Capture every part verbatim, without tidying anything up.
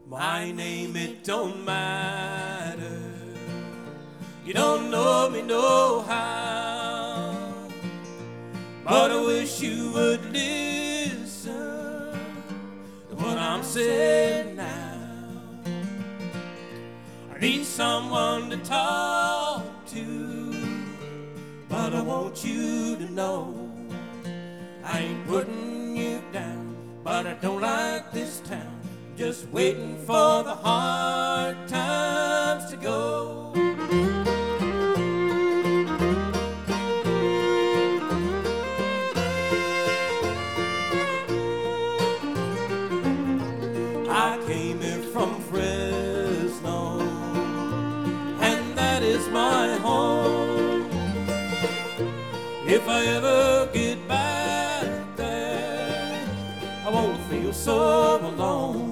My name, it don't matter. You don't know me no how, but I wish you would listen to what I'm saying now. I need someone to talk to, but I want you to know I ain't putting you down, but I don't like this town. Just waiting for the hard times to go. I came here from Fresno, and that is my home. If I ever get back there, I won't feel so alone.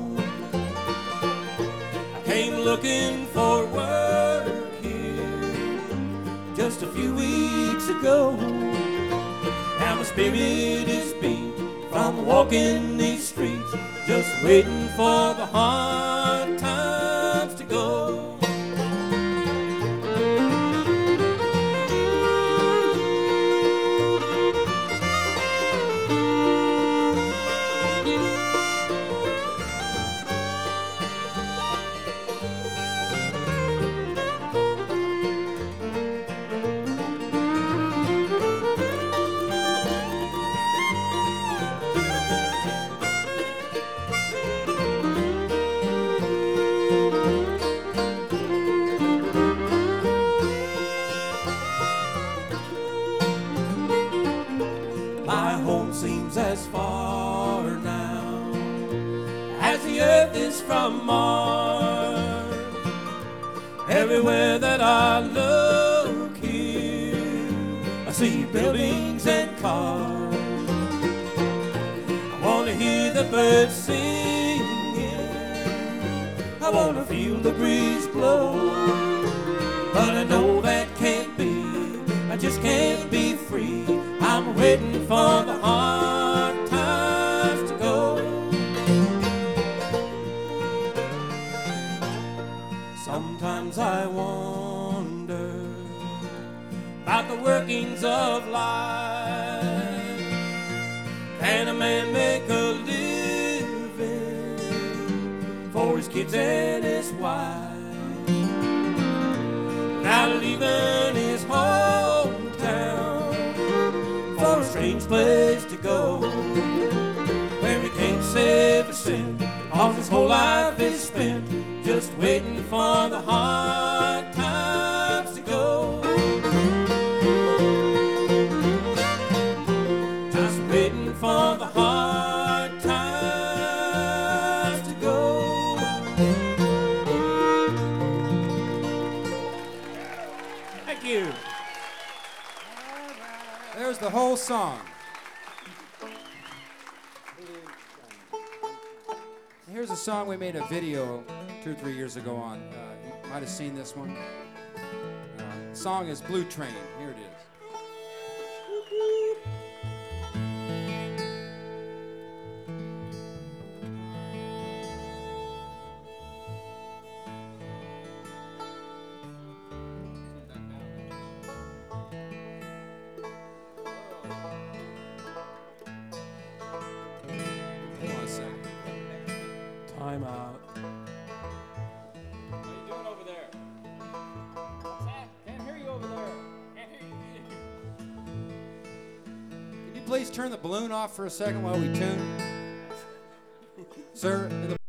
Looking for work here just a few weeks ago. Now my spirit is beat from walking these streets, just waiting for the hard times to go. Seems as far now as the earth is from Mars. Everywhere that I look here, I see buildings and cars. I want to hear the birds singing, I want to feel the breeze blow, but I know that can't be, I just can't be free. I'm waiting for the hard times to go. Sometimes I wonder about the workings of life. Can a man make a living for his kids and his wife without leaving his hometown for a strange place to go, where he can't save a cent, all his whole life is spent just waiting for the hard times to go. Just waiting for the hard times to go. Thank you. There's the whole song. Here's a song we made a video two or three years ago on. Uh, you might have seen this one. Uh, the song is Blue Train. Here it is. Time out. What are you doing over there? What's that? Can't hear you over there. Can't hear you. Can you please turn the balloon off for a second while we tune? Sir, the